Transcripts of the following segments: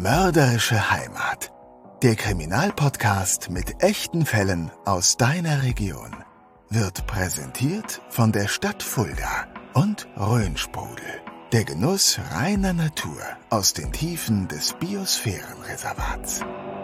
Mörderische Heimat. Der Kriminalpodcast mit echten Fällen aus deiner Region wird präsentiert von der Stadt Fulda und Rhönsprudel. Der Genuss reiner Natur aus den Tiefen des Biosphärenreservats.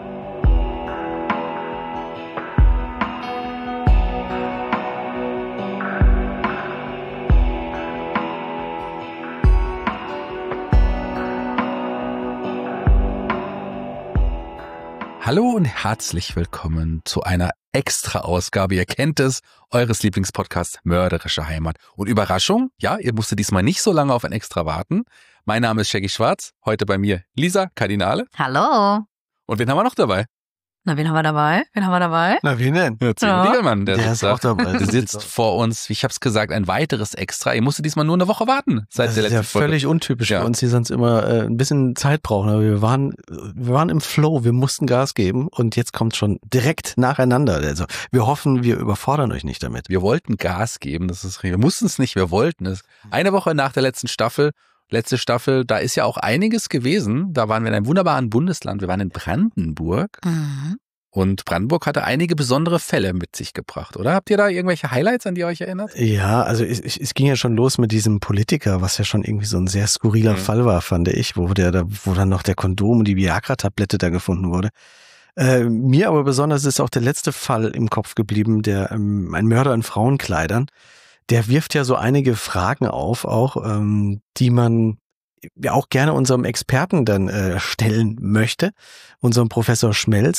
Hallo und herzlich willkommen zu einer Extra-Ausgabe, ihr kennt es, eures Lieblingspodcasts Mörderische Heimat. Und Überraschung, ja, ihr musstet diesmal nicht so lange auf ein Extra warten. Mein Name ist Shaggy Schwarz, heute bei mir Lisa Kardinale. Hallo. Und wen haben wir noch dabei? Na, wen haben wir dabei? Na, wen denn? Ja, Diegelmann, Der ist auch dabei. Der sitzt vor uns, ich hab's gesagt, ein weiteres Extra. Ihr musstet diesmal nur eine Woche warten. Seit Das der ist ja letzten Folge. völlig untypisch für uns, die sonst immer ein bisschen Zeit brauchen. Aber wir waren im Flow, wir mussten Gas geben und jetzt kommt schon direkt nacheinander. Also wir hoffen, wir überfordern euch nicht damit. Wir wollten Gas geben, das ist richtig. Wir mussten es nicht, wir wollten es. Eine Woche nach der letzte Staffel, da ist ja auch einiges gewesen. Da waren wir in einem wunderbaren Bundesland, wir waren in Brandenburg. Mhm. Und Brandenburg hatte einige besondere Fälle mit sich gebracht, oder? Habt ihr da irgendwelche Highlights, an die ihr euch erinnert? Ja, also es ging ja schon los mit diesem Politiker, was ja schon irgendwie so ein sehr skurriler Fall war, fand ich, wo dann noch der Kondom und die Viagra-Tablette da gefunden wurde. Mir aber besonders ist auch der letzte Fall im Kopf geblieben, ein Mörder in Frauenkleidern. Der wirft ja so einige Fragen auf, auch die man ja auch gerne unserem Experten dann stellen möchte, unserem Professor Schmelz,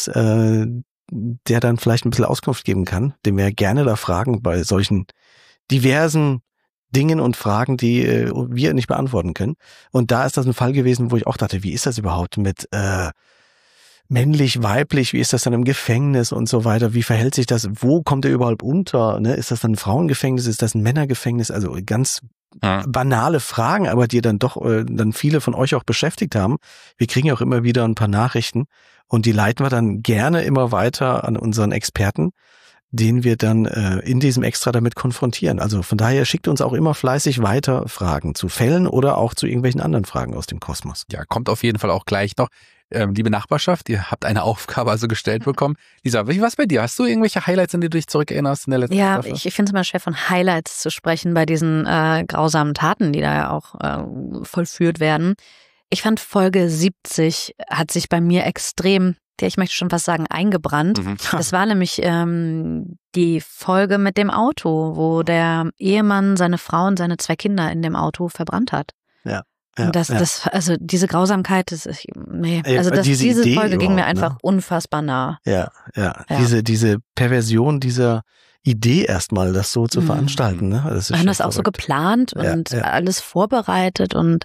der dann vielleicht ein bisschen Auskunft geben kann, den wir gerne da fragen bei solchen diversen Dingen und Fragen, die wir nicht beantworten können. Und da ist das ein Fall gewesen, wo ich auch dachte, wie ist das überhaupt mit männlich, weiblich, wie ist das dann im Gefängnis und so weiter, wie verhält sich das, wo kommt er überhaupt unter, ne? Ist das dann ein Frauengefängnis, ist das ein Männergefängnis, also ganz banale Fragen, aber die dann doch dann viele von euch auch beschäftigt haben. Wir kriegen ja auch immer wieder ein paar Nachrichten und die leiten wir dann gerne immer weiter an unseren Experten, den wir dann in diesem Extra damit konfrontieren. Also von daher schickt uns auch immer fleißig weiter Fragen zu Fällen oder auch zu irgendwelchen anderen Fragen aus dem Kosmos. Ja, kommt auf jeden Fall auch gleich noch. Liebe Nachbarschaft, ihr habt eine Aufgabe also gestellt bekommen. Lisa, wie war's bei dir? Hast du irgendwelche Highlights, an die du dich zurückerinnerst in der letzten Staffel? Ja, ich finde es immer schwer, von Highlights zu sprechen bei diesen grausamen Taten, die da ja auch vollführt werden. Ich fand Folge 70 hat sich bei mir extrem, ich möchte schon fast sagen, eingebrannt. Das war nämlich die Folge mit dem Auto, wo der Ehemann seine Frau und seine 2 Kinder in dem Auto verbrannt hat. Ja. Und also diese Grausamkeit, diese Idee Folge ging mir überhaupt, einfach ne? unfassbar nah. Ja. Diese Perversion dieser Idee erstmal, das so zu veranstalten. Ne? Das ist Wir haben das auch so geplant und alles vorbereitet und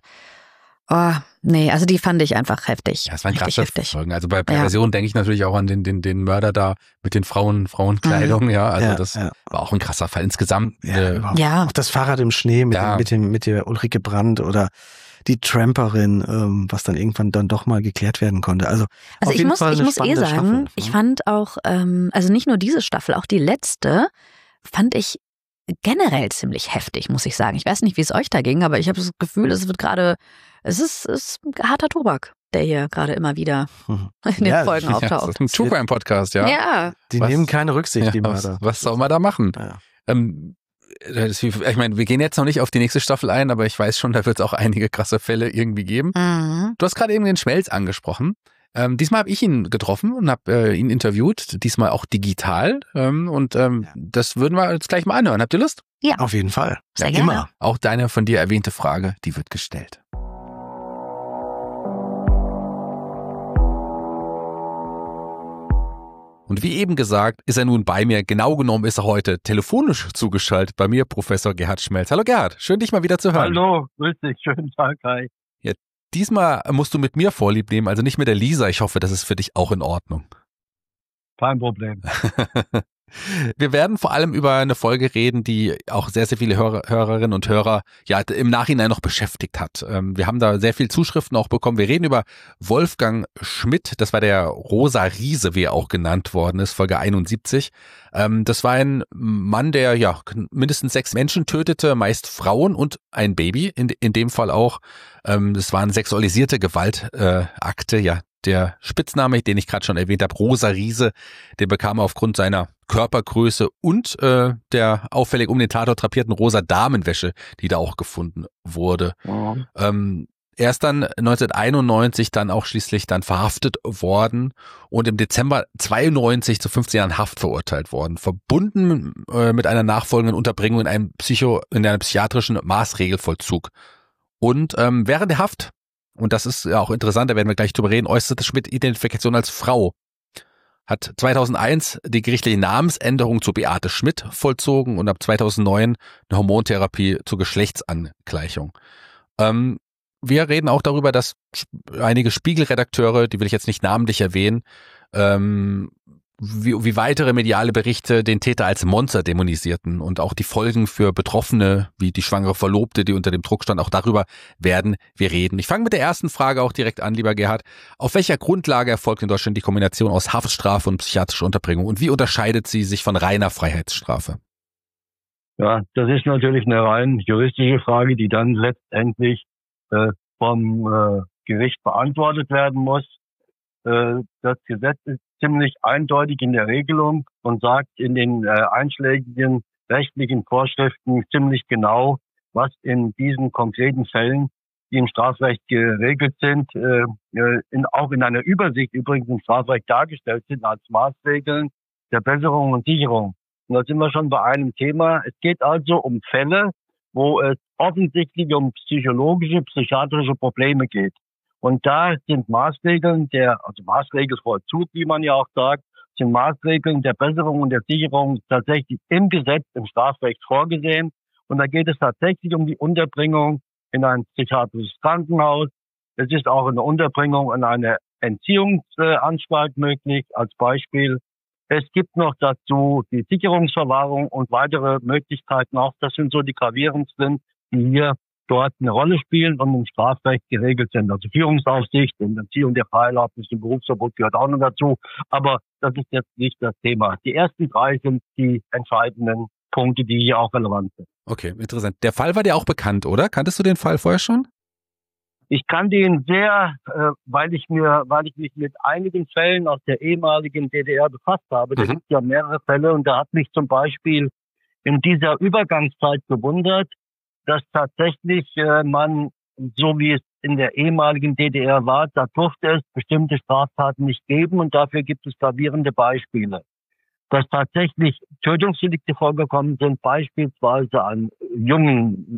also die fand ich einfach heftig. Ja, es waren richtig krasse heftig. Folgen. Also bei Perversion denke ich natürlich auch an den Mörder da mit den Frauenkleidung. Ja, also das war auch ein krasser Fall insgesamt. Ja. Auch das Fahrrad im Schnee mit der Ulrike Brandt oder die Tramperin, was dann irgendwann dann doch mal geklärt werden konnte. Also auf jeden Fall eine spannende sagen, Staffel. Ich fand auch, also nicht nur diese Staffel, auch die letzte fand ich generell ziemlich heftig, muss ich sagen. Ich weiß nicht, wie es euch da ging, aber ich habe das Gefühl, es ist harter Tobak, der hier gerade immer wieder in den Folgen auftaucht. Ja, das ist ein True Crime Podcast, ja. Ja. Die nehmen keine Rücksicht, die Mörder. Was soll man da machen? Ja. Ich meine, wir gehen jetzt noch nicht auf die nächste Staffel ein, aber ich weiß schon, da wird es auch einige krasse Fälle irgendwie geben. Du hast gerade eben den Schmelz angesprochen. Diesmal habe ich ihn getroffen und habe ihn interviewt, diesmal auch digital. Das würden wir jetzt gleich mal anhören. Habt ihr Lust? Ja. Auf jeden Fall. Sehr gerne. Immer. Auch deine von dir erwähnte Frage, die wird gestellt. Und wie eben gesagt, ist er nun bei mir. Genau genommen ist er heute telefonisch zugeschaltet bei mir, Professor Gerhard Schmelz. Hallo Gerhard, schön dich mal wieder zu hören. Hallo, grüß dich, schönen Tag, hi. Ja, diesmal musst du mit mir Vorlieb nehmen, also nicht mit der Lisa. Ich hoffe, das ist für dich auch in Ordnung. Kein Problem. Wir werden vor allem über eine Folge reden, die auch sehr, sehr viele Hörerinnen und Hörer ja im Nachhinein noch beschäftigt hat. Wir haben da sehr viel Zuschriften auch bekommen. Wir reden über Wolfgang Schmidt, das war der Rosa Riese, wie er auch genannt worden ist, Folge 71. Das war ein Mann, der ja mindestens 6 Menschen tötete, meist Frauen und ein Baby, in dem Fall auch. Das waren sexualisierte Gewaltakte, ja, Der Spitzname, den ich gerade schon erwähnt habe, Rosa Riese, den bekam er aufgrund seiner Körpergröße und der auffällig um den Tatort drapierten rosa Damenwäsche, die da auch gefunden wurde. Er ist dann 1991 dann auch schließlich dann verhaftet worden und im Dezember 92 zu 15 Jahren Haft verurteilt worden, verbunden mit einer nachfolgenden Unterbringung in einem psychiatrischen Maßregelvollzug. Und während der Haft, und das ist ja auch interessant, da werden wir gleich drüber reden, äußerte Schmidt Identifikation als Frau. Hat 2001 die gerichtliche Namensänderung zu Beate Schmidt vollzogen und ab 2009 eine Hormontherapie zur Geschlechtsangleichung. Wir reden auch darüber, dass einige Spiegelredakteure, die will ich jetzt nicht namentlich erwähnen, wie weitere mediale Berichte den Täter als Monster dämonisierten und auch die Folgen für Betroffene, wie die schwangere Verlobte, die unter dem Druck stand, auch darüber werden wir reden. Ich fange mit der ersten Frage auch direkt an, lieber Gerhard. Auf welcher Grundlage erfolgt in Deutschland die Kombination aus Haftstrafe und psychiatrischer Unterbringung und wie unterscheidet sie sich von reiner Freiheitsstrafe? Ja, das ist natürlich eine rein juristische Frage, die dann letztendlich vom Gericht beantwortet werden muss. Das Gesetz ist ziemlich eindeutig in der Regelung und sagt in den einschlägigen rechtlichen Vorschriften ziemlich genau, was in diesen konkreten Fällen, die im Strafrecht geregelt sind, auch in einer Übersicht übrigens im Strafrecht dargestellt sind als Maßregeln der Besserung und Sicherung. Und da sind wir schon bei einem Thema. Es geht also um Fälle, wo es offensichtlich um psychiatrische Probleme geht. Und da sind Maßregeln also Maßregelvollzug, wie man ja auch sagt, sind Maßregeln der Besserung und der Sicherung tatsächlich im Gesetz, im Strafrecht vorgesehen. Und da geht es tatsächlich um die Unterbringung in ein psychiatrisches Krankenhaus. Es ist auch eine Unterbringung in eine Entziehungsanstalt möglich, als Beispiel. Es gibt noch dazu die Sicherungsverwahrung und weitere Möglichkeiten auch. Das sind so die gravierendsten, die hier dort eine Rolle spielen und im Strafrecht geregelt sind. Also Führungsaufsicht und Entziehung der Freilassung und Berufsverbot gehört auch noch dazu. Aber das ist jetzt nicht das Thema. Die ersten drei sind die entscheidenden Punkte, die hier auch relevant sind. Okay, interessant. Der Fall war dir auch bekannt, oder? Kanntest du den Fall vorher schon? Ich kannte ihn sehr, weil ich mich mit einigen Fällen aus der ehemaligen DDR befasst habe. Da gibt es ja mehrere Fälle und da hat mich zum Beispiel in dieser Übergangszeit gewundert, dass tatsächlich man, so wie es in der ehemaligen DDR war, da durfte es bestimmte Straftaten nicht geben und dafür gibt es gravierende Beispiele. Dass tatsächlich Tötungsdelikte vorgekommen sind, beispielsweise an Jungen,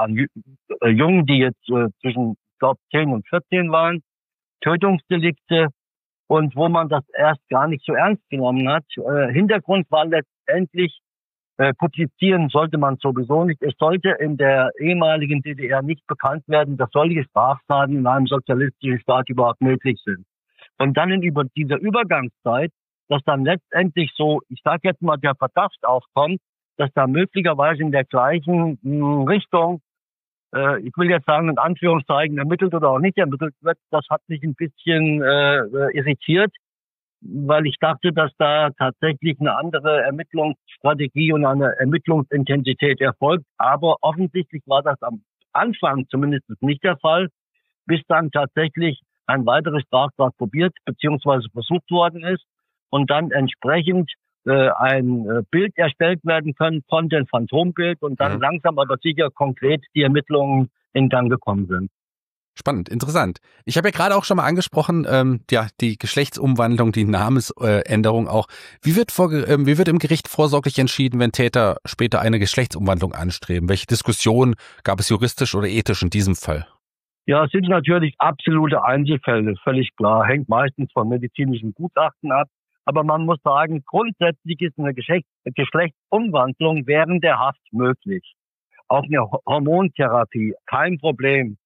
die jetzt zwischen, ich glaube, 10 und 14 waren, Tötungsdelikte und wo man das erst gar nicht so ernst genommen hat. Hintergrund war letztendlich, publizieren sollte man sowieso nicht. Es sollte in der ehemaligen DDR nicht bekannt werden, dass solche Straftaten in einem sozialistischen Staat überhaupt möglich sind. Und dann über dieser Übergangszeit, dass dann letztendlich so, ich sage jetzt mal, der Verdacht aufkommt, dass da möglicherweise in der gleichen Richtung, ich will jetzt sagen, in Anführungszeichen ermittelt oder auch nicht ermittelt wird, das hat mich ein bisschen irritiert, weil ich dachte, dass da tatsächlich eine andere Ermittlungsstrategie und eine Ermittlungsintensität erfolgt. Aber offensichtlich war das am Anfang zumindest nicht der Fall, bis dann tatsächlich ein weiteres Straftat probiert bzw. versucht worden ist und dann entsprechend ein Bild erstellt werden konnte, ein Phantombild und dann langsam aber sicher konkret die Ermittlungen in Gang gekommen sind. Spannend, interessant. Ich habe ja gerade auch schon mal angesprochen, die Geschlechtsumwandlung, die Namensänderung auch. Wie wird im Gericht vorsorglich entschieden, wenn Täter später eine Geschlechtsumwandlung anstreben? Welche Diskussion gab es juristisch oder ethisch in diesem Fall? Ja, es sind natürlich absolute Einzelfälle, völlig klar. Hängt meistens von medizinischen Gutachten ab. Aber man muss sagen, grundsätzlich ist eine Geschlechtsumwandlung während der Haft möglich. Auch eine Hormontherapie, kein Problem.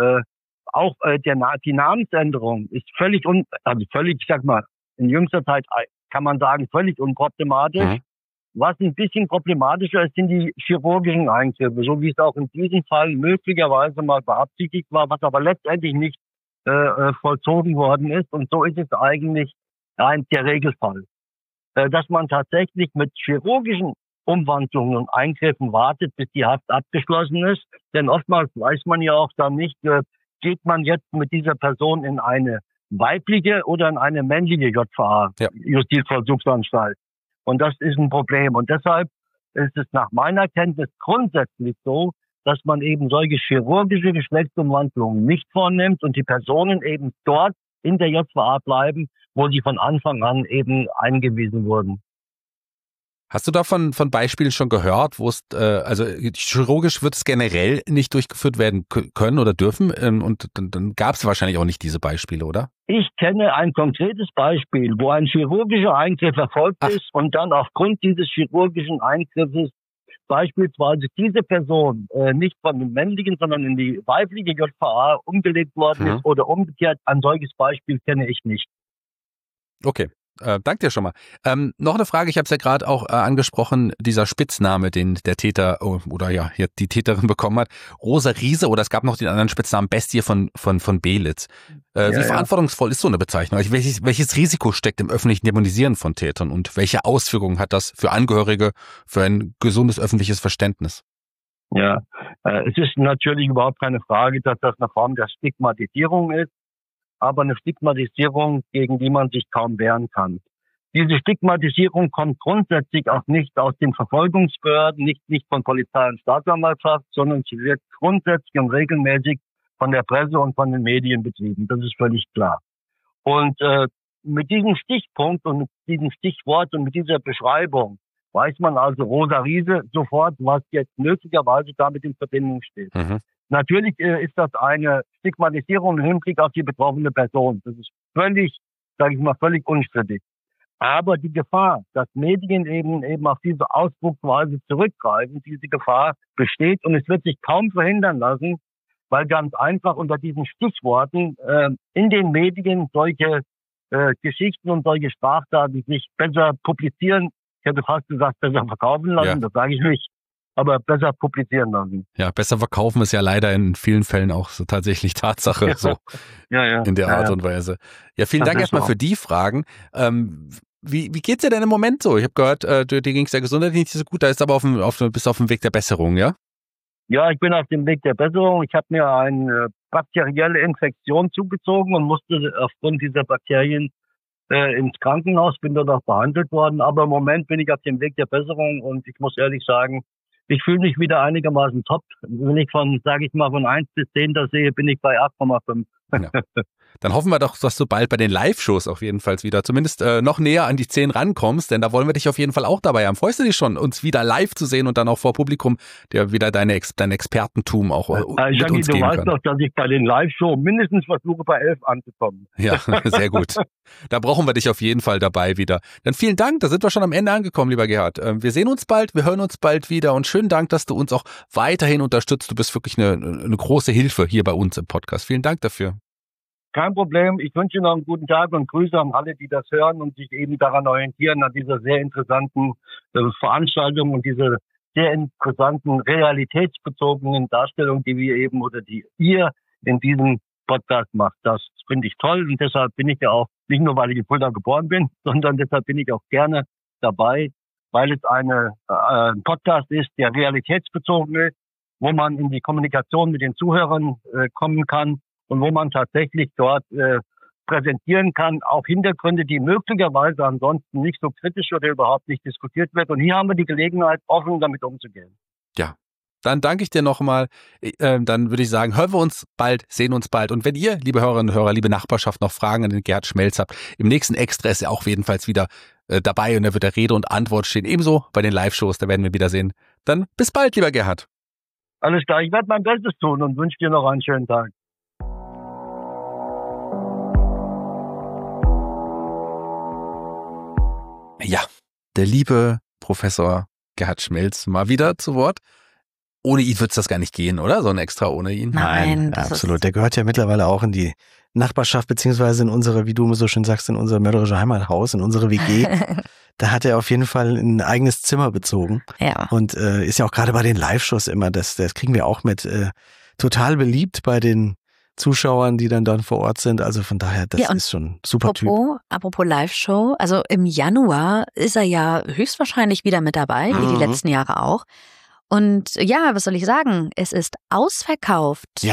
Die Namensänderung ist völlig, ich sag mal, in jüngster Zeit kann man sagen, völlig unproblematisch. Was ein bisschen problematischer ist, sind die chirurgischen Eingriffe, so wie es auch in diesem Fall möglicherweise mal beabsichtigt war, was aber letztendlich nicht vollzogen worden ist. Und so ist es eigentlich der Regelfall. Dass man tatsächlich mit chirurgischen Umwandlungen und Eingriffen wartet, bis die Haft abgeschlossen ist. Denn oftmals weiß man ja auch dann nicht, geht man jetzt mit dieser Person in eine weibliche oder in eine männliche JVA, Justizvollzugsanstalt. Und das ist ein Problem. Und deshalb ist es nach meiner Kenntnis grundsätzlich so, dass man eben solche chirurgische Geschlechtsumwandlungen nicht vornimmt und die Personen eben dort in der JVA bleiben, wo sie von Anfang an eben eingewiesen wurden. Hast du davon von Beispielen schon gehört, wo es, also chirurgisch wird es generell nicht durchgeführt werden können oder dürfen und dann gab es wahrscheinlich auch nicht diese Beispiele, oder? Ich kenne ein konkretes Beispiel, wo ein chirurgischer Eingriff erfolgt ist und dann aufgrund dieses chirurgischen Eingriffes beispielsweise diese Person nicht von dem männlichen, sondern in die weibliche JVA umgelegt worden ist oder umgekehrt. Ein solches Beispiel kenne ich nicht. Okay. Danke dir schon mal. Noch eine Frage, ich habe es ja gerade auch angesprochen, dieser Spitzname, den der Täter oder ja die Täterin bekommen hat, Rosa Riese, oder es gab noch den anderen Spitznamen Bestie von Belitz. Wie verantwortungsvoll ist so eine Bezeichnung? Also welches Risiko steckt im öffentlichen Dämonisieren von Tätern und welche Auswirkungen hat das für Angehörige, für ein gesundes öffentliches Verständnis? Ja, es ist natürlich überhaupt keine Frage, dass das eine Form der Stigmatisierung ist, aber eine Stigmatisierung, gegen die man sich kaum wehren kann. Diese Stigmatisierung kommt grundsätzlich auch nicht aus den Verfolgungsbehörden, nicht von Polizei und Staatsanwaltschaft, sondern sie wird grundsätzlich und regelmäßig von der Presse und von den Medien betrieben. Das ist völlig klar. Und mit diesem Stichpunkt und mit diesem Stichwort und mit dieser Beschreibung weiß man also Rosa Riese sofort, was jetzt möglicherweise damit in Verbindung steht. Natürlich ist das eine Stigmatisierung im Hinblick auf die betroffene Person. Das ist völlig, sage ich mal, völlig unstrittig. Aber die Gefahr, dass Medien eben auf diese Ausdrucksweise zurückgreifen, diese Gefahr besteht und es wird sich kaum verhindern lassen, weil ganz einfach unter diesen Stichworten in den Medien solche Geschichten und solche Straftaten sich besser publizieren. Ich hätte fast gesagt, besser verkaufen lassen, das sage ich nicht. Aber besser publizieren lassen. Ja, besser verkaufen ist ja leider in vielen Fällen auch so tatsächlich Tatsache, so in der Art und Weise. Ja, vielen Dank erstmal für die Fragen. Wie geht's dir denn im Moment so? Ich habe gehört, dir ging's ja gesundheitlich nicht so gut, da ist aber bist auf dem Weg der Besserung, ja? Ja, ich bin auf dem Weg der Besserung. Ich habe mir eine bakterielle Infektion zugezogen und musste aufgrund dieser Bakterien ins Krankenhaus, bin dort auch behandelt worden. Aber im Moment bin ich auf dem Weg der Besserung und ich muss ehrlich sagen, ich fühle mich wieder einigermaßen top. Wenn ich von 1 bis 10 das sehe, bin ich bei 8,5. Ja. Dann hoffen wir doch, dass du bald bei den Live-Shows auf jeden Fall wieder zumindest noch näher an die 10 rankommst, denn da wollen wir dich auf jeden Fall auch dabei haben. Freust du dich schon, uns wieder live zu sehen und dann auch vor Publikum, der wieder dein Expertentum auch mit uns geben kann? Du weißt doch, dass ich bei den Live-Shows mindestens versuche, bei 11 anzukommen. Ja, sehr gut. Da brauchen wir dich auf jeden Fall dabei wieder. Dann vielen Dank, da sind wir schon am Ende angekommen, lieber Gerhard. Wir sehen uns bald, wir hören uns bald wieder und schönen Dank, dass du uns auch weiterhin unterstützt. Du bist wirklich eine große Hilfe hier bei uns im Podcast. Vielen Dank dafür. Kein Problem. Ich wünsche noch einen guten Tag und Grüße an alle, die das hören und sich eben daran orientieren, an dieser sehr interessanten Veranstaltung und dieser sehr interessanten realitätsbezogenen Darstellung, die wir eben oder die ihr in diesem Podcast macht. Das finde ich toll und deshalb bin ich ja auch, nicht nur weil ich in Fulda geboren bin, sondern deshalb bin ich auch gerne dabei, weil es ein Podcast ist, der realitätsbezogen ist, wo man in die Kommunikation mit den Zuhörern kommen kann und wo man tatsächlich dort präsentieren kann, auch Hintergründe, die möglicherweise ansonsten nicht so kritisch oder überhaupt nicht diskutiert wird. Und hier haben wir die Gelegenheit, offen damit umzugehen. Ja. Dann danke ich dir nochmal. Dann würde ich sagen, hören wir uns bald, sehen uns bald. Und wenn ihr, liebe Hörerinnen und Hörer, liebe Nachbarschaft, noch Fragen an den Gerhard Schmelz habt, im nächsten Extra ist er auch jedenfalls wieder dabei und da wird der Rede und Antwort stehen. Ebenso bei den Live-Shows, da werden wir wiedersehen. Dann bis bald, lieber Gerhard. Alles klar, ich werde mein Bestes tun und wünsche dir noch einen schönen Tag. Ja, der liebe Professor Gerhard Schmelz mal wieder zu Wort. Ohne ihn wird es das gar nicht gehen, oder? So ein Extra ohne ihn? Nein, absolut. Der gehört ja mittlerweile auch in die Nachbarschaft, beziehungsweise in unsere, wie du so schön sagst, in unser mörderische Heimathaus, in unsere WG. Da hat er auf jeden Fall ein eigenes Zimmer bezogen. Ja. Und ist ja auch gerade bei den Live-Shows immer, das kriegen wir auch mit, total beliebt bei den Zuschauern, die dann vor Ort sind. Also von daher, das ist schon ein super Typ. Apropos Live-Show, also im Januar ist er ja höchstwahrscheinlich wieder mit dabei, wie die letzten Jahre auch. Und ja, was soll ich sagen? Es ist ausverkauft. Ja,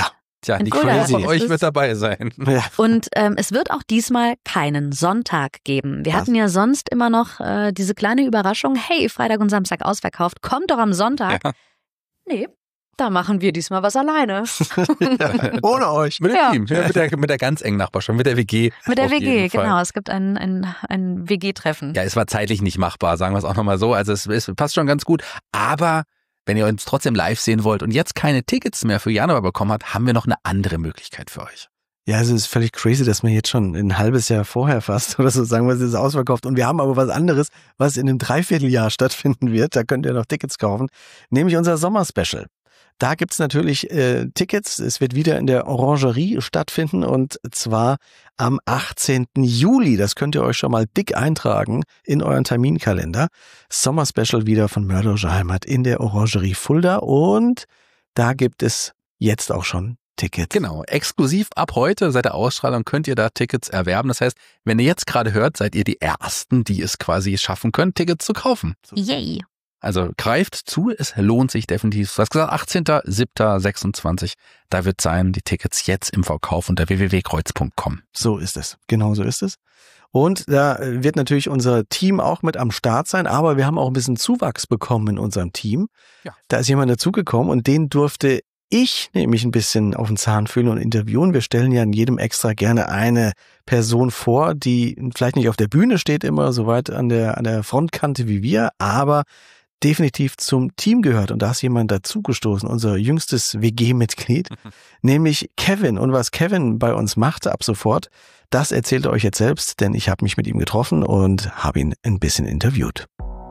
Tja, Nicole von euch wird dabei sein. Ja. Und es wird auch diesmal keinen Sonntag geben. Wir hatten ja sonst immer noch diese kleine Überraschung, hey, Freitag und Samstag ausverkauft, kommt doch am Sonntag. Ja. Nee, da machen wir diesmal was alleine. Ohne euch. Mit dem Team, mit der ganz engen Nachbarschaft, mit der WG. Mit der WG, genau. Es gibt ein WG-Treffen. Ja, es war zeitlich nicht machbar, sagen wir es auch nochmal so. Also es passt schon ganz gut, aber wenn ihr uns trotzdem live sehen wollt und jetzt keine Tickets mehr für Januar bekommen habt, haben wir noch eine andere Möglichkeit für euch. Ja, es ist völlig crazy, dass man jetzt schon ein halbes Jahr vorher fast oder so sagen wir, es ist ausverkauft. Und wir haben aber was anderes, was in einem Dreivierteljahr stattfinden wird. Da könnt ihr noch Tickets kaufen, nämlich unser Sommerspecial. Da gibt's natürlich Tickets. Es wird wieder in der Orangerie stattfinden und zwar am 18. Juli. Das könnt ihr euch schon mal dick eintragen in euren Terminkalender. Sommerspecial wieder von Mörderische Heimat in der Orangerie Fulda und da gibt es jetzt auch schon Tickets. Genau, exklusiv ab heute seit der Ausstrahlung könnt ihr da Tickets erwerben. Das heißt, wenn ihr jetzt gerade hört, seid ihr die Ersten, die es quasi schaffen können, Tickets zu kaufen. Yay! Also greift zu, es lohnt sich definitiv. Du hast gesagt, 18.07.26, da wird sein, die Tickets jetzt im Verkauf unter www.kreuz.com. So ist es, genau so ist es. Und da wird natürlich unser Team auch mit am Start sein, aber wir haben auch ein bisschen Zuwachs bekommen in unserem Team. Ja. Da ist jemand dazugekommen und den durfte ich nämlich ein bisschen auf den Zahn fühlen und interviewen. Wir stellen ja in jedem Extra gerne eine Person vor, die vielleicht nicht auf der Bühne steht immer so weit an der Frontkante wie wir, aber definitiv zum Team gehört. Und da ist jemand dazugestoßen, unser jüngstes WG-Mitglied, nämlich Kevin. Und was Kevin bei uns machte ab sofort, das erzählt er euch jetzt selbst, denn ich habe mich mit ihm getroffen und habe ihn ein bisschen interviewt.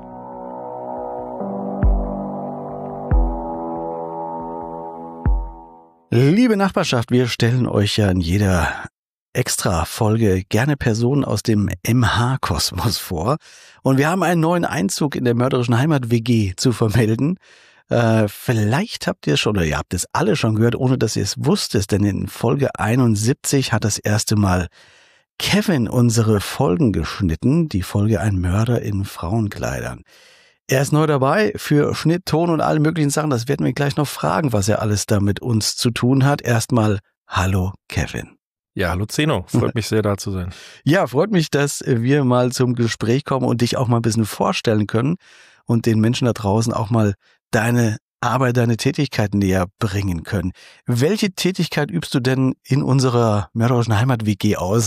Liebe Nachbarschaft, wir stellen euch ja in jeder Extra-Folge gerne Personen aus dem MH-Kosmos vor. Und wir haben einen neuen Einzug in der Mörderischen Heimat WG zu vermelden. Vielleicht habt ihr es schon, oder ihr habt es alle schon gehört, ohne dass ihr es wusstet, denn in Folge 71 hat das erste Mal Kevin unsere Folgen geschnitten, die Folge Ein Mörder in Frauenkleidern. Er ist neu dabei für Schnitt, Ton und alle möglichen Sachen. Das werden wir gleich noch fragen, was er alles da mit uns zu tun hat. Erstmal, hallo Kevin. Ja, hallo Zeno, freut mich sehr, da zu sein. Ja, freut mich, dass wir mal zum Gespräch kommen und dich auch mal ein bisschen vorstellen können und den Menschen da draußen auch mal deine Arbeit, deine Tätigkeit näher bringen können. Welche Tätigkeit übst du denn in unserer Mörderischen Heimat WG aus?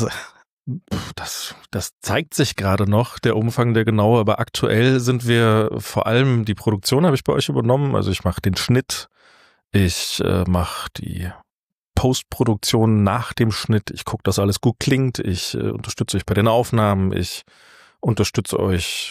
Das zeigt sich gerade noch, der Umfang, der genaue, aber aktuell sind wir vor allem, die Produktion habe ich bei euch übernommen, also ich mache den Schnitt, ich mache die Postproduktion nach dem Schnitt, ich gucke, dass alles gut klingt, ich unterstütze euch bei den Aufnahmen, ich unterstütze euch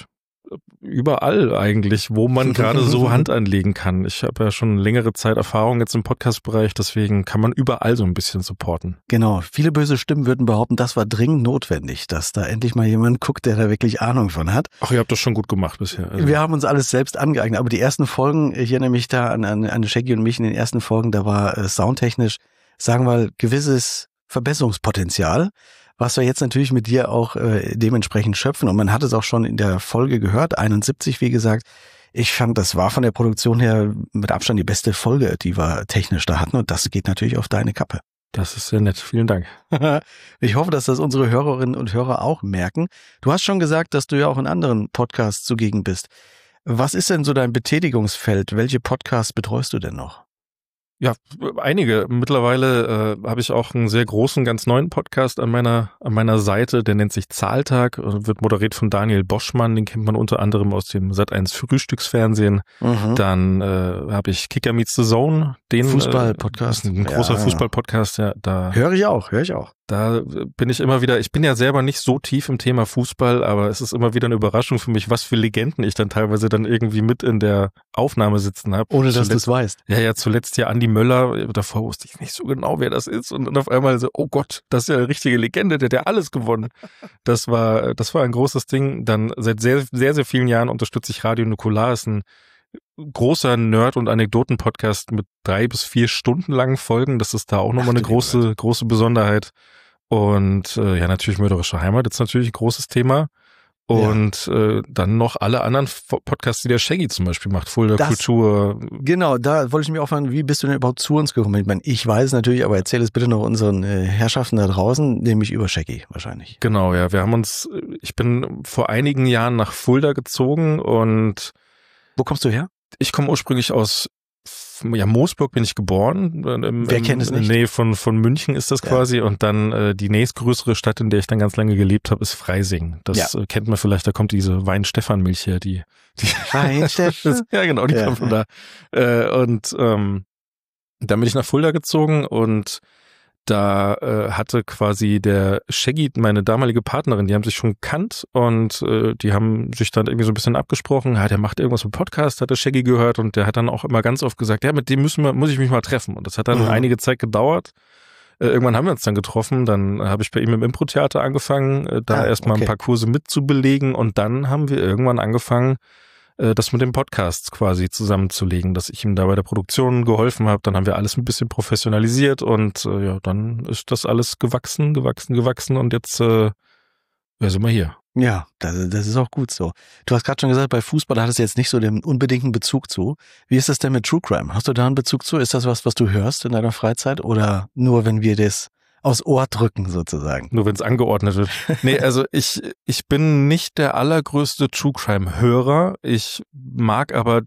überall eigentlich, wo man gerade so Hand anlegen kann. Ich habe ja schon längere Zeit Erfahrung jetzt im Podcast-Bereich, deswegen kann man überall so ein bisschen supporten. Genau, viele böse Stimmen würden behaupten, das war dringend notwendig, dass da endlich mal jemand guckt, der da wirklich Ahnung von hat. Ach, ihr habt das schon gut gemacht bisher. Also wir haben uns alles selbst angeeignet, aber die ersten Folgen, hier nämlich da an Shaggy und mich in den ersten Folgen, da war soundtechnisch, sagen wir mal, gewisses Verbesserungspotenzial, was wir jetzt natürlich mit dir auch dementsprechend schöpfen. Und man hat es auch schon in der Folge gehört, 71, wie gesagt. Ich fand, das war von der Produktion her mit Abstand die beste Folge, die wir technisch da hatten. Und das geht natürlich auf deine Kappe. Das ist sehr nett. Vielen Dank. Ich hoffe, dass das unsere Hörerinnen und Hörer auch merken. Du hast schon gesagt, dass du ja auch in anderen Podcasts zugegen bist. Was ist denn so dein Betätigungsfeld? Welche Podcasts betreust du denn noch? Ja, einige. Mittlerweile habe ich auch einen sehr großen, ganz neuen Podcast an meiner Seite, der nennt sich Zahltag und wird moderiert von Daniel Boschmann, den kennt man unter anderem aus dem Sat.1 Frühstücksfernsehen. Dann habe ich Kicker Meets the Zone, den Fußball-Podcast. Ein großer Fußball-Podcast, ja. Da höre ich auch. Da bin ich immer wieder, ich bin ja selber nicht so tief im Thema Fußball, aber es ist immer wieder eine Überraschung für mich, was für Legenden ich dann teilweise dann irgendwie mit in der Aufnahme sitzen habe. Ohne dass du es weißt. Ja, zuletzt ja Andi Möller, davor wusste ich nicht so genau, wer das ist und dann auf einmal so, oh Gott, das ist ja eine richtige Legende, der hat ja alles gewonnen. Das war ein großes Ding. Dann seit sehr, sehr, sehr vielen Jahren unterstütze ich Radio Nukular, ist ein großer Nerd- und Anekdoten-Podcast mit 3 bis 4 Stunden langen Folgen. Das ist da auch nochmal eine große Besonderheit. Und ja, natürlich Mörderische Heimat ist natürlich ein großes Thema. Und dann noch alle anderen Podcasts, die der Shaggy zum Beispiel macht, Fulda Kultur. Genau, da wollte ich mich auch fragen, wie bist du denn überhaupt zu uns gekommen? Ich meine, ich weiß es natürlich, aber erzähl es bitte noch unseren Herrschaften da draußen, nämlich über Shaggy wahrscheinlich. Genau, ja, ich bin vor einigen Jahren nach Fulda gezogen und... Wo kommst du her? Ich komme ursprünglich aus Moosburg bin ich geboren. Wer kennt es nicht? In der Nähe von München ist das quasi. Und dann die nächstgrößere Stadt, in der ich dann ganz lange gelebt habe, ist Freising. Das kennt man vielleicht, da kommt diese Wein-Stefan-Milch her. Die Wein-Stefan? Ja, genau, die kommt von da. Und dann bin ich nach Fulda gezogen und da hatte quasi der Shaggy, meine damalige Partnerin, die haben sich schon gekannt und die haben sich dann irgendwie so ein bisschen abgesprochen. Ja, der macht irgendwas im Podcast, hat der Shaggy gehört und der hat dann auch immer ganz oft gesagt, ja, mit dem muss ich mich mal treffen. Und das hat dann einige Zeit gedauert. Irgendwann haben wir uns dann getroffen, dann habe ich bei ihm im Impro-Theater angefangen, da erstmal ein paar Kurse mitzubelegen und dann haben wir irgendwann angefangen, das mit dem Podcast quasi zusammenzulegen, dass ich ihm da bei der Produktion geholfen habe. Dann haben wir alles ein bisschen professionalisiert und dann ist das alles gewachsen und jetzt sind wir hier. Ja, das ist auch gut so. Du hast gerade schon gesagt, bei Fußball da hattest du jetzt nicht so den unbedingten Bezug zu. Wie ist das denn mit True Crime? Hast du da einen Bezug zu? Ist das was du hörst in deiner Freizeit oder nur, wenn wir das aufs Ohr drücken sozusagen? Nur wenn es angeordnet wird. Nee, also ich bin nicht der allergrößte True Crime Hörer. Ich mag aber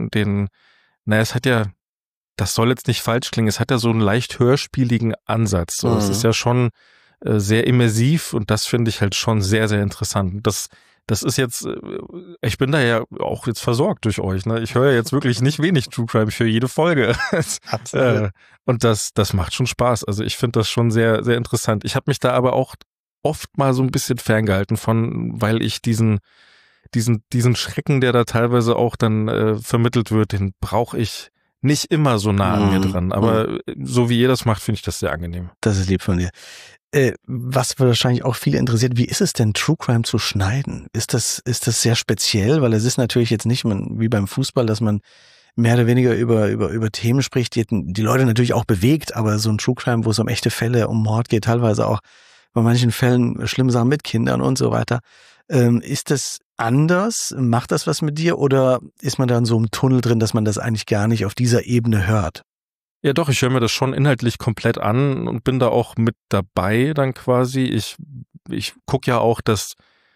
es hat ja, das soll jetzt nicht falsch klingen, es hat ja so einen leicht hörspieligen Ansatz. So, es ist ja schon sehr immersiv und das finde ich halt schon sehr, sehr interessant. Das ist jetzt, ich bin da ja auch jetzt versorgt durch euch, ne? Ich höre ja jetzt wirklich nicht wenig True Crime für jede Folge. Absolut. Und das macht schon Spaß. Also ich finde das schon sehr, sehr interessant. Ich habe mich da aber auch oft mal so ein bisschen ferngehalten von, weil ich diesen Schrecken, der da teilweise auch dann vermittelt wird, den brauche ich nicht immer so nah an mir dran. Aber so wie ihr das macht, finde ich das sehr angenehm. Das ist lieb von dir. Was wahrscheinlich auch viele interessiert, wie ist es denn, True Crime zu schneiden? Ist das sehr speziell? Weil es ist natürlich jetzt nicht wie beim Fußball, dass man mehr oder weniger über Themen spricht, die Leute natürlich auch bewegt, aber so ein True Crime, wo es um echte Fälle, um Mord geht, teilweise auch bei manchen Fällen schlimme Sachen mit Kindern und so weiter. Ist das anders? Macht das was mit dir oder ist man da in so einem Tunnel drin, dass man das eigentlich gar nicht auf dieser Ebene hört? Ja doch, ich höre mir das schon inhaltlich komplett an und bin da auch mit dabei dann quasi. Ich gucke ja auch, das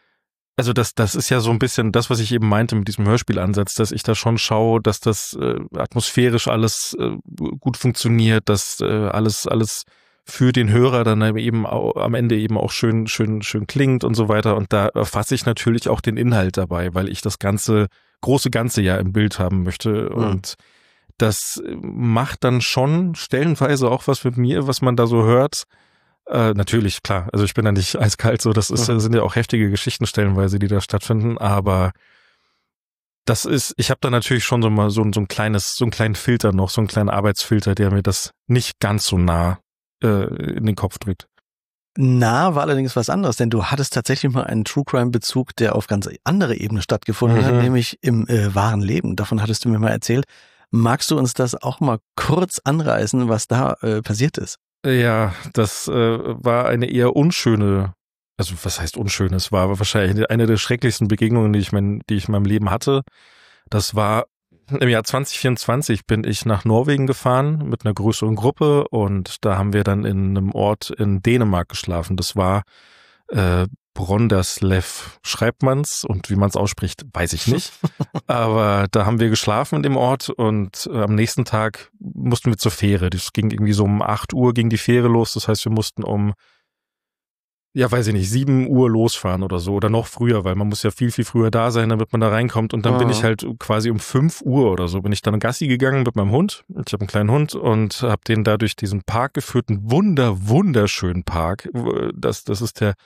ist ja so ein bisschen das, was ich eben meinte mit diesem Hörspielansatz, dass ich da schon schaue, dass das atmosphärisch alles gut funktioniert, dass alles für den Hörer dann eben auch, am Ende eben auch schön klingt und so weiter. Und da erfasse ich natürlich auch den Inhalt dabei, weil ich das große Ganze ja im Bild haben möchte. Und das macht dann schon stellenweise auch was mit mir, was man da so hört. Natürlich, klar. Also ich bin da nicht eiskalt so. Sind ja auch heftige Geschichten stellenweise, die da stattfinden. Aber ich habe da natürlich schon so einen kleinen Filter noch, so einen kleinen Arbeitsfilter, der mir das nicht ganz so nah in den Kopf drückt. War allerdings was anderes, denn du hattest tatsächlich mal einen True Crime Bezug, der auf ganz andere Ebene stattgefunden hat, nämlich im wahren Leben. Davon hattest du mir mal erzählt. Magst du uns das auch mal kurz anreißen, was da passiert ist? Ja, das war eine eher unschöne, also was heißt unschön? Es war wahrscheinlich eine der schrecklichsten Begegnungen, die ich in meinem Leben hatte. Das war im Jahr 2024 bin ich nach Norwegen gefahren mit einer größeren Gruppe und da haben wir dann in einem Ort in Dänemark geschlafen. Das war Brønderslev schreibt man's und wie man's ausspricht, weiß ich nicht. Aber da haben wir geschlafen in dem Ort und am nächsten Tag mussten wir zur Fähre. Das ging irgendwie so um 8 Uhr ging die Fähre los. Das heißt, wir mussten um 7 Uhr losfahren oder so oder noch früher, weil man muss ja viel, viel früher da sein, damit man da reinkommt. Und dann bin ich halt quasi um 5 Uhr oder so bin ich dann Gassi gegangen mit meinem Hund. Ich habe einen kleinen Hund und habe den da durch diesen Park geführt, einen wunderschönen Park. Das ist der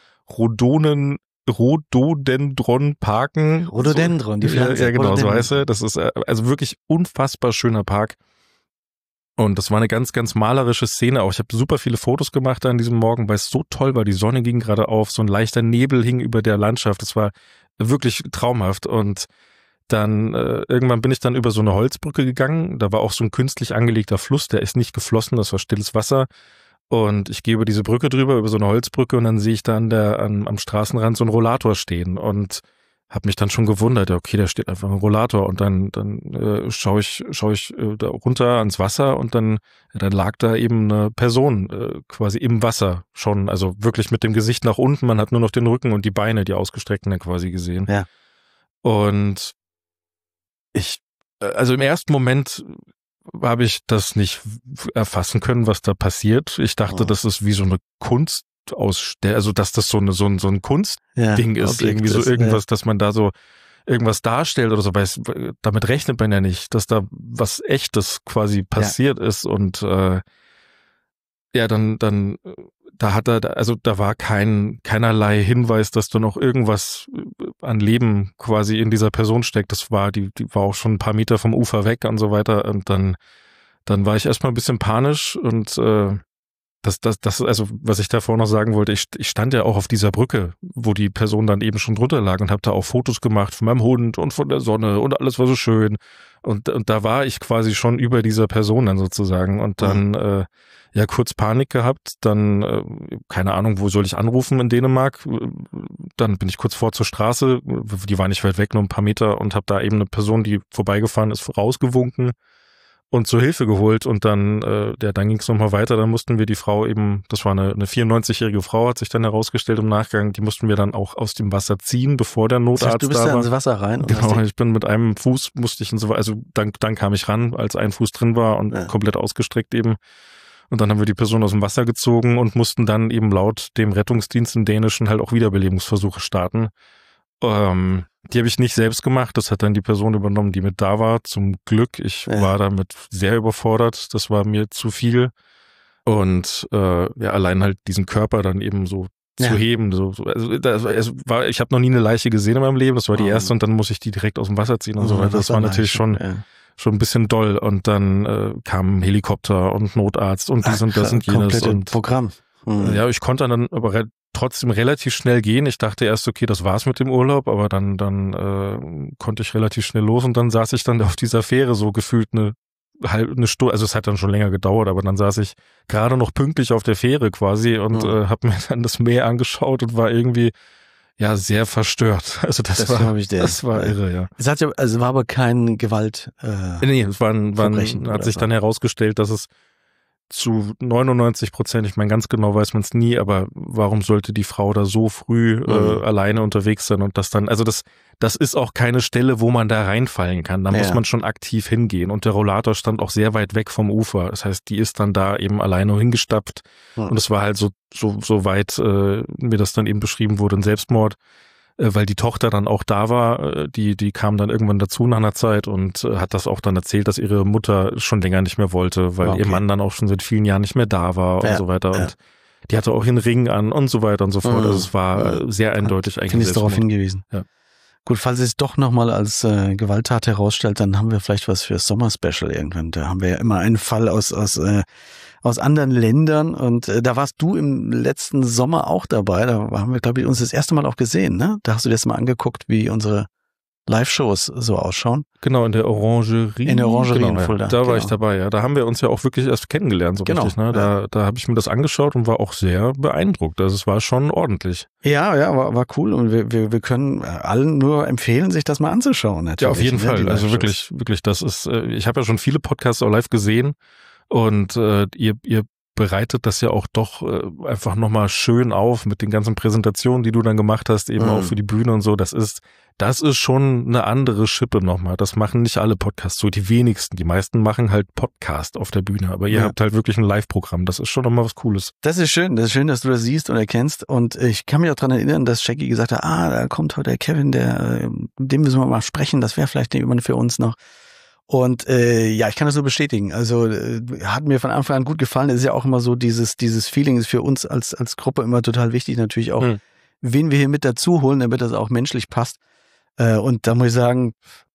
Rhododendron-Parken. Rhododendron, die Pflanze. Ja, genau, so heißt er. Das ist also wirklich unfassbar schöner Park. Und das war eine ganz, ganz malerische Szene auch. Ich habe super viele Fotos gemacht an diesem Morgen, weil es so toll war. Die Sonne ging gerade auf, so ein leichter Nebel hing über der Landschaft. Das war wirklich traumhaft. Und dann irgendwann bin ich dann über so eine Holzbrücke gegangen. Da war auch so ein künstlich angelegter Fluss, der ist nicht geflossen, das war stilles Wasser. Und ich gehe über diese Brücke drüber, über so eine Holzbrücke, und dann sehe ich da am Straßenrand so einen Rollator stehen und habe mich dann schon gewundert, okay, da steht einfach ein Rollator, und dann schaue ich da runter ans Wasser, und dann lag da eben eine Person quasi im Wasser schon, also wirklich mit dem Gesicht nach unten, man hat nur noch den Rücken und die Beine, die ausgestreckten, dann quasi gesehen. Ja. Und also im ersten Moment habe ich das nicht erfassen können, was da passiert. Ich dachte, das ist wie so eine Kunstausstellung, also dass das so ein Kunstding ist, irgendwie so irgendwas, dass man da so irgendwas darstellt oder so, weil damit rechnet man ja nicht, dass da was Echtes quasi passiert ist. Und dann da war keinerlei Hinweis, dass da noch irgendwas an Leben quasi in dieser Person steckt. Die war auch schon ein paar Meter vom Ufer weg und so weiter. Und dann war ich erstmal ein bisschen panisch, und also was ich davor noch sagen wollte, ich stand ja auch auf dieser Brücke, wo die Person dann eben schon drunter lag, und habe da auch Fotos gemacht von meinem Hund und von der Sonne, und alles war so schön. Und da war ich quasi schon über dieser Person dann sozusagen, und dann kurz Panik gehabt, dann keine Ahnung, wo soll ich anrufen in Dänemark? Dann bin ich kurz vor zur Straße, die war nicht weit weg, nur ein paar Meter, und habe da eben eine Person, die vorbeigefahren ist, rausgewunken und zur Hilfe geholt, und dann ging es nochmal weiter. Dann mussten wir die Frau eben, das war eine 94-jährige Frau, hat sich dann herausgestellt im Nachgang, die mussten wir dann auch aus dem Wasser ziehen, bevor der Notarzt da war. Du bist da ins Wasser rein? Genau, ich bin mit einem Fuß, also dann kam ich ran, als ein Fuß drin war und komplett ausgestreckt eben. Und dann haben wir die Person aus dem Wasser gezogen und mussten dann eben laut dem Rettungsdienst im Dänischen halt auch Wiederbelebungsversuche starten. Die habe ich nicht selbst gemacht, das hat dann die Person übernommen, die mit da war. Zum Glück, ich war damit sehr überfordert, das war mir zu viel. Und allein halt diesen Körper dann eben so zu heben. Ich habe noch nie eine Leiche gesehen in meinem Leben, das war die erste, und dann muss ich die direkt aus dem Wasser ziehen und so weiter. Das war natürlich schon ein bisschen doll. Und dann kam Helikopter und Notarzt und dies und das und jenes. Und Programm. Ja, ich konnte dann aber trotzdem relativ schnell gehen. Ich dachte erst, okay, das war's mit dem Urlaub, aber dann konnte ich relativ schnell los, und dann saß ich dann auf dieser Fähre so gefühlt eine Stunde, also es hat dann schon länger gedauert, aber dann saß ich gerade noch pünktlich auf der Fähre quasi und habe mir dann das Meer angeschaut und war irgendwie sehr verstört. Also das war irre, ja. Es war aber kein Gewalt. Nee, es hat sich dann herausgestellt, dass es zu 99%, ich meine, ganz genau weiß man es nie, aber warum sollte die Frau da so früh alleine unterwegs sein, und das dann, also das ist auch keine Stelle, wo man da reinfallen kann. Da muss man schon aktiv hingehen, und der Rollator stand auch sehr weit weg vom Ufer. Das heißt, die ist dann da eben alleine hingestapft, und es war halt so weit mir das dann eben beschrieben wurde, ein Selbstmord, weil die Tochter dann auch da war, die kam dann irgendwann dazu nach einer Zeit und hat das auch dann erzählt, dass ihre Mutter schon länger nicht mehr wollte, weil ihr Mann dann auch schon seit vielen Jahren nicht mehr da war und so weiter. Und die hatte auch einen Ring an und so weiter und so fort. Also es war sehr eindeutig eigentlich. Finde ich darauf hingewiesen. Ja. Gut, falls es doch nochmal als Gewalttat herausstellt, dann haben wir vielleicht was für das Sommerspecial irgendwann. Da haben wir ja immer einen Fall aus anderen Ländern, und da warst du im letzten Sommer auch dabei. Da haben wir, glaube ich, uns das erste Mal auch gesehen, ne? Da hast du dir das mal angeguckt, wie unsere Live-Shows so ausschauen. Genau, in der Orangerie. In der Orangerie in Fulda. Da war ich dabei, ja. Da haben wir uns ja auch wirklich erst kennengelernt, so richtig, ne? Da habe ich mir das angeschaut und war auch sehr beeindruckt. Also es war schon ordentlich. Ja, war cool, und wir können allen nur empfehlen, sich das mal anzuschauen, natürlich. Ja, auf jeden Fall. Also wirklich, das ist, ich habe ja schon viele Podcasts auch live gesehen, und ihr bereitet das ja auch doch einfach nochmal schön auf mit den ganzen Präsentationen, die du dann gemacht hast, eben auch für die Bühne und so. Das ist schon eine andere Schippe nochmal. Das machen nicht alle Podcasts so, die wenigsten. Die meisten machen halt Podcast auf der Bühne, aber ihr habt halt wirklich ein Live-Programm. Das ist schon nochmal was Cooles. Das ist schön, dass du das siehst und erkennst, und ich kann mich auch daran erinnern, dass Jackie gesagt hat, da kommt heute der Kevin, mit dem müssen wir mal sprechen, das wäre vielleicht jemand für uns noch. Und ich kann das nur bestätigen. Also hat mir von Anfang an gut gefallen. Es ist ja auch immer so, dieses Feeling ist für uns als Gruppe immer total wichtig. Natürlich auch, wen wir hier mit dazu holen, damit das auch menschlich passt. Und da muss ich sagen,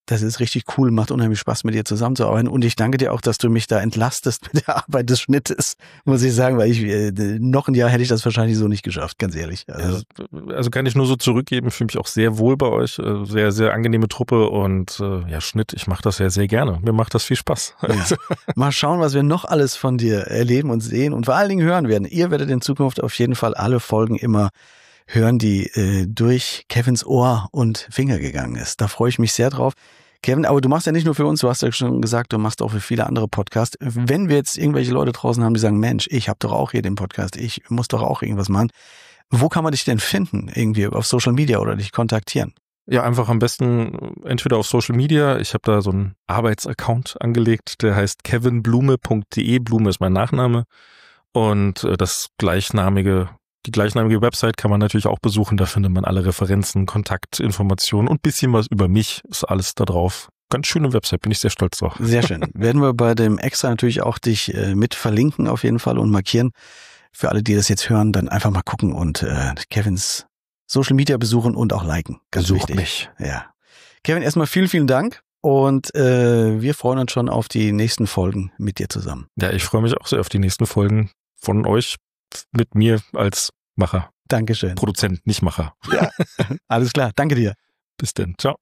das ist richtig cool, macht unheimlich Spaß, mit dir zusammenzuarbeiten. Und ich danke dir auch, dass du mich da entlastest mit der Arbeit des Schnittes, muss ich sagen, weil noch ein Jahr hätte ich das wahrscheinlich so nicht geschafft, ganz ehrlich. Also kann ich nur so zurückgeben, fühle mich auch sehr wohl bei euch, sehr, sehr angenehme Truppe und Schnitt, ich mache das ja sehr gerne. Mir macht das viel Spaß. Ja. Mal schauen, was wir noch alles von dir erleben und sehen und vor allen Dingen hören werden. Ihr werdet in Zukunft auf jeden Fall alle Folgen immer hören, die durch Kevins Ohr und Finger gegangen ist. Da freue ich mich sehr drauf. Kevin, aber du machst ja nicht nur für uns, du hast ja schon gesagt, du machst auch für viele andere Podcasts. Wenn wir jetzt irgendwelche Leute draußen haben, die sagen, Mensch, ich habe doch auch hier den Podcast, ich muss doch auch irgendwas machen. Wo kann man dich denn finden? Irgendwie auf Social Media oder dich kontaktieren? Ja, einfach am besten entweder auf Social Media. Ich habe da so einen Arbeitsaccount angelegt, der heißt kevinblume.de. Blume ist mein Nachname. Und die gleichnamige Website kann man natürlich auch besuchen. Da findet man alle Referenzen, Kontaktinformationen und ein bisschen was über mich. Ist alles da drauf. Ganz schöne Website, bin ich sehr stolz drauf. Sehr schön. Werden wir bei dem Extra natürlich auch dich mit verlinken auf jeden Fall und markieren. Für alle, die das jetzt hören, dann einfach mal gucken und Kevins Social Media besuchen und auch liken. Ganz Besucht wichtig. mich. Ja. Kevin, erstmal vielen Dank und wir freuen uns schon auf die nächsten Folgen mit dir zusammen. Ja, ich freue mich auch sehr auf die nächsten Folgen von euch mit mir als Macher. Dankeschön. Produzent, nicht Macher. Ja, alles klar. Danke dir. Bis denn. Ciao.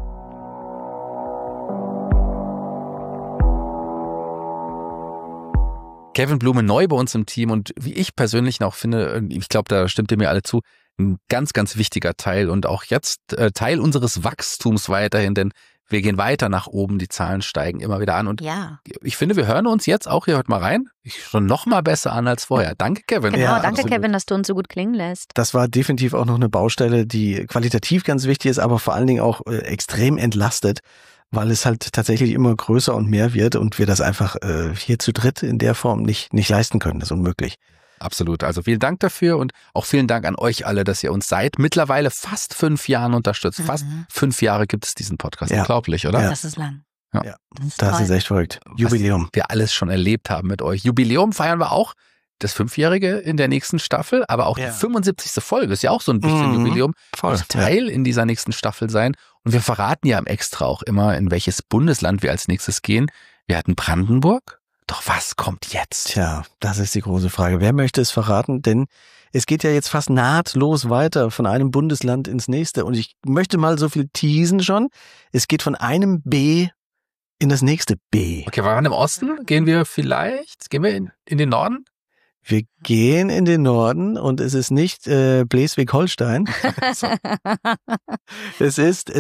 Kevin Blume neu bei uns im Team und wie ich persönlich auch finde, ich glaube, da stimmt ihr mir alle zu, ein ganz, ganz wichtiger Teil und auch jetzt Teil unseres Wachstums weiterhin, denn wir gehen weiter nach oben, die Zahlen steigen immer wieder an und ich finde, wir hören uns jetzt auch hier heute mal rein, schon noch mal besser an als vorher. Danke, Kevin. Genau, Ja, danke, absolut. Kevin, dass du uns so gut klingen lässt. Das war definitiv auch noch eine Baustelle, die qualitativ ganz wichtig ist, aber vor allen Dingen auch extrem entlastet, weil es halt tatsächlich immer größer und mehr wird und wir das einfach hier zu dritt in der Form nicht leisten können. Das ist unmöglich. Absolut. Also vielen Dank dafür und auch vielen Dank an euch alle, dass ihr uns seit mittlerweile fast 5 Jahren unterstützt. Fast 5 Jahre gibt es diesen Podcast. Ja. Unglaublich, oder? Ja. Das ist lang. Ja. Das ist echt verrückt. Jubiläum. Was wir alles schon erlebt haben mit euch. Jubiläum feiern wir auch. Das 5-Jährige in der nächsten Staffel, aber auch die 75. Folge ist ja auch so ein bisschen Jubiläum. Voll. Muss Teil in dieser nächsten Staffel sein. Und wir verraten ja im Extra auch immer, in welches Bundesland wir als nächstes gehen. Wir hatten Brandenburg. Doch was kommt jetzt? Tja, das ist die große Frage. Wer möchte es verraten? Denn es geht ja jetzt fast nahtlos weiter von einem Bundesland ins nächste. Und ich möchte mal so viel teasen schon. Es geht von einem B in das nächste B. Okay, wir waren im Osten. Gehen wir in den Norden? Wir gehen in den Norden und es ist nicht Schleswig-Holstein. Es ist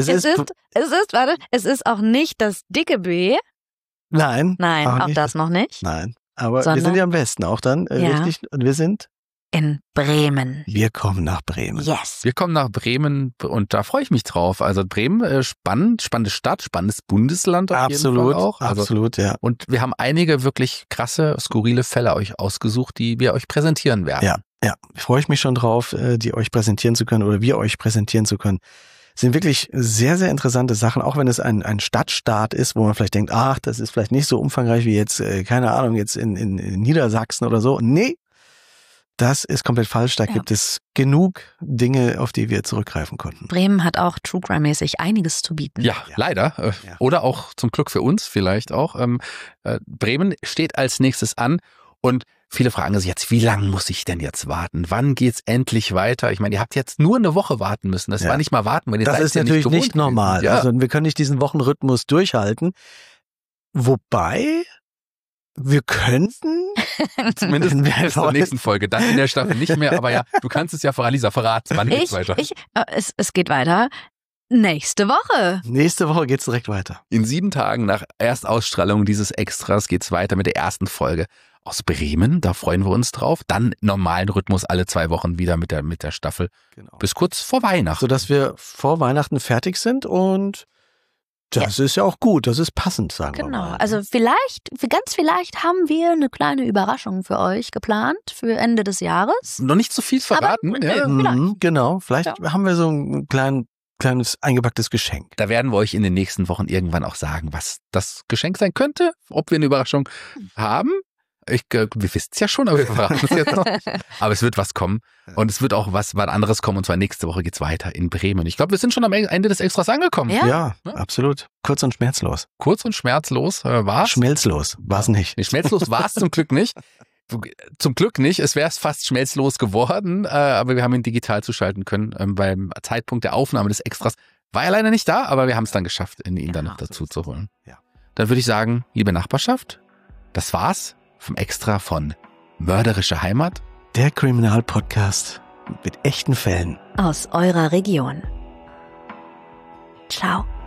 auch nicht das dicke B. Nein. Nein, auch nicht. das noch nicht. Nein. Aber Sondern- wir sind ja am Westen auch dann, Ja. richtig? Und In Bremen. wir kommen nach Bremen. Yes. Wir kommen nach Bremen und da freue ich mich drauf. Also Bremen, spannende Stadt, spannendes Bundesland auf jeden Fall auch. Also, Absolut, ja. und wir haben einige wirklich krasse, skurrile Fälle euch ausgesucht, die wir euch präsentieren werden. Ja, freue ich mich schon drauf, die euch präsentieren zu können oder wir euch präsentieren zu können. Sind wirklich sehr, sehr interessante Sachen, auch wenn es ein Stadtstaat ist, wo man vielleicht denkt, ach, das ist vielleicht nicht so umfangreich wie jetzt, keine Ahnung, jetzt in Niedersachsen oder so. Nee, das ist komplett falsch. Da gibt es genug Dinge, auf die wir zurückgreifen konnten. Bremen hat auch True Crime-mäßig einiges zu bieten. Ja, leider. Ja. Oder auch zum Glück für uns vielleicht auch. Bremen steht als nächstes an und viele fragen sich jetzt, wie lange muss ich denn jetzt warten? Wann geht's endlich weiter? Ich meine, ihr habt jetzt nur eine Woche warten müssen. Das war nicht mal warten, weil ihr Das seid ist ja natürlich gewohnt nicht normal. gewesen. Ja. Also wir können nicht diesen Wochenrhythmus durchhalten. Wobei, wir könnten Zumindest Wenn wir bis zur nächsten Folge. Dann in der Staffel nicht mehr. Aber ja, du kannst es ja für Alisa verraten. Wann geht's weiter? Es geht weiter. Nächste Woche. nächste Woche geht's direkt weiter. In 7 Tagen nach Erstausstrahlung dieses Extras geht's weiter mit der ersten Folge aus Bremen. Da freuen wir uns drauf. Dann normalen Rhythmus alle 2 Wochen wieder mit der Staffel. Genau. Bis kurz vor Weihnachten. Sodass wir vor Weihnachten fertig sind und das ist ja auch gut, das ist passend, sagen wir Genau. mal. Also ganz vielleicht haben wir eine kleine Überraschung für euch geplant für Ende des Jahres. Noch nicht zu viel verraten. Aber- Ja. vielleicht. Genau, vielleicht haben wir so ein kleines eingepacktes Geschenk. Da werden wir euch in den nächsten Wochen irgendwann auch sagen, was das Geschenk sein könnte, ob wir eine Überraschung haben. wir wissen es ja schon, aber wir verraten es jetzt noch nicht. Aber es wird was kommen und es wird auch was anderes kommen und zwar nächste Woche geht's weiter in Bremen. Ich glaube, wir sind schon am Ende des Extras angekommen. Ja, absolut. Kurz und schmerzlos. Kurz und schmerzlos war's. Schmelzlos war's nicht. Nee, schmerzlos war's zum Glück nicht. Zum Glück nicht. Es wäre fast schmelzlos geworden, aber wir haben ihn digital zuschalten können. Beim Zeitpunkt der Aufnahme des Extras war er leider nicht da, aber wir haben es dann geschafft, ihn dann noch dazu zu holen. Ja. Dann würde ich sagen, liebe Nachbarschaft, das war's vom Extra von Mörderische Heimat. Der Kriminalpodcast mit echten Fällen aus eurer Region. Ciao.